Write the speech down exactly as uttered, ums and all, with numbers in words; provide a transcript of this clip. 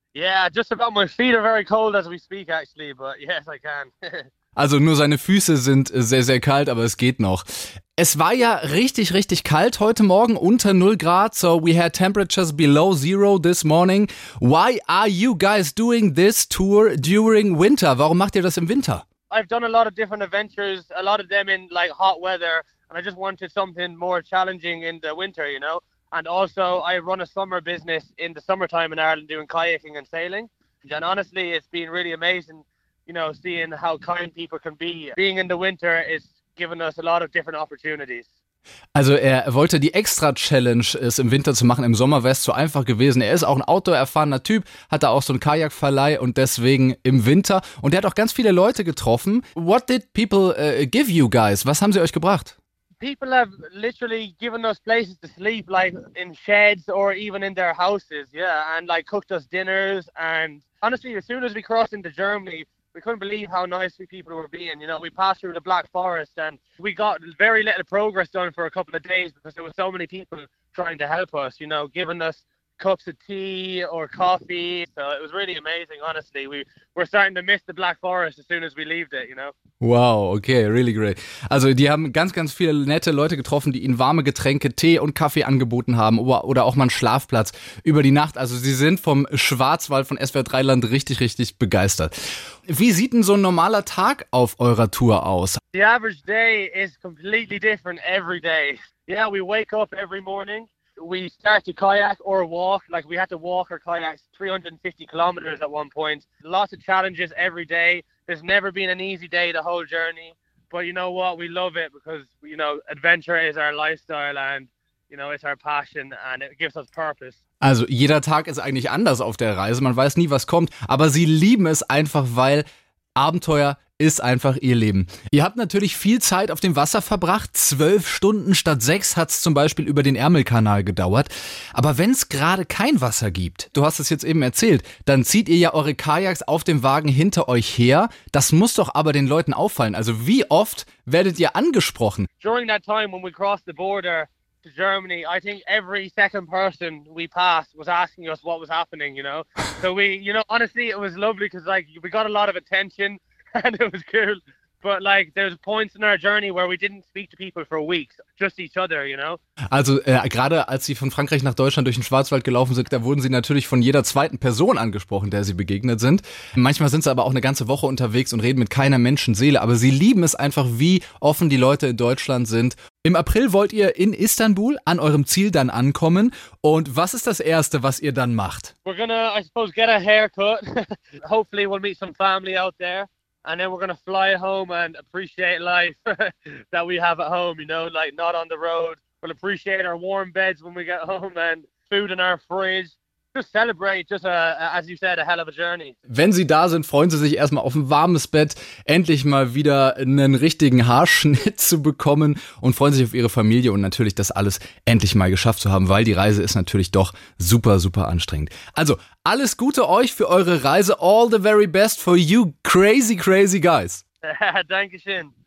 Yeah, just about. My feet are very cold as we speak, actually, but yes, I can. Also nur seine Füße sind sehr, sehr kalt, aber es geht noch. Es war ja richtig, richtig kalt heute Morgen, unter null Grad, so we had temperatures below zero this morning. Why are you guys doing this tour during winter? Warum macht ihr das im Winter? I've done a lot of different adventures, a lot of them in like hot weather, and I just wanted something more challenging in the winter, you know? And also I run a summer business in the summertime in Ireland doing kayaking and sailing. And honestly, it's been really amazing, you know, seeing how kind people can be. Being in the winter is giving us a lot of different opportunities. Also er wollte die Extra-Challenge, es im Winter zu machen, im Sommer wäre es zu einfach gewesen. Er ist auch ein Outdoor-erfahrener Typ, hat da auch so einen Kajakverleih und deswegen im Winter. Und er hat auch ganz viele Leute getroffen. What did people uh, give you guys? Was haben sie euch gebracht? People have literally given us places to sleep, like in sheds or even in their houses, yeah, and like cooked us dinners. And honestly, as soon as we crossed into Germany, we couldn't believe how nice we people were being. You know, we passed through the Black Forest and we got very little progress done for a couple of days because there were so many people trying to help us, you know, giving us cups of tea or coffee. So it was really amazing, honestly. We, we're starting to miss the Black Forest as soon as we leave it, you know. Wow, okay, really great. Also die haben ganz, ganz viele nette Leute getroffen, die ihnen warme Getränke, Tee und Kaffee angeboten haben oder, oder auch mal einen Schlafplatz über die Nacht. Also sie sind vom Schwarzwald von S W R drei Land richtig, richtig begeistert. Wie sieht denn so ein normaler Tag auf eurer Tour aus? The average day is completely different every day. Yeah, we wake up every morning. We start to kayak or walk. Like we had to walk our kayaks three hundred fifty kilometers at one point. Lots of challenges every day. There's never been an easy day the whole journey. But you know what? We love it because, you know, adventure is our lifestyle and, you know, it's our passion and it gives us purpose. Also jeder Tag ist eigentlich anders auf der Reise. Man weiß nie, was kommt. Aber sie lieben es einfach, weil Abenteuer ist einfach ihr Leben. Ihr habt natürlich viel Zeit auf dem Wasser verbracht. Zwölf Stunden statt sechs hat es zum Beispiel über den Ärmelkanal gedauert. Aber wenn es gerade kein Wasser gibt, du hast es jetzt eben erzählt, dann zieht ihr ja eure Kajaks auf dem Wagen hinter euch her. Das muss doch aber den Leuten auffallen. Also wie oft werdet ihr angesprochen? During that time when we crossed the border to Germany, I think every second person we passed was asking us what was happening, you know? So we, you know, honestly, it was lovely because like we got a lot of attention. And it was cool, but like there's points in our journey where we didn't speak to people for weeks, just each other, you know. Also äh, gerade als sie von Frankreich nach Deutschland durch den Schwarzwald gelaufen sind, da wurden sie natürlich von jeder zweiten Person angesprochen, der sie begegnet sind. Manchmal sind sie aber auch eine ganze Woche unterwegs und reden mit keiner Menschenseele, aber sie lieben es einfach, wie offen die Leute in Deutschland sind. Im April wollt ihr in Istanbul an eurem Ziel dann ankommen. Und was ist das Erste, was ihr dann macht? We're gonna, I suppose, get a haircut. Hopefully we'll meet some family out there. And then we're going to fly home and appreciate life that we have at home, you know, like not on the road. We'll appreciate our warm beds when we get home and food in our fridge. Just celebrate, just a, as you said, a hell of a journey. Wenn sie da sind, freuen sie sich erstmal auf ein warmes Bett, endlich mal wieder einen richtigen Haarschnitt zu bekommen und freuen sich auf ihre Familie und natürlich das alles endlich mal geschafft zu haben, weil die Reise ist natürlich doch super, super anstrengend. Also, alles Gute euch für eure Reise. All the very best for you crazy, crazy guys. Dankeschön.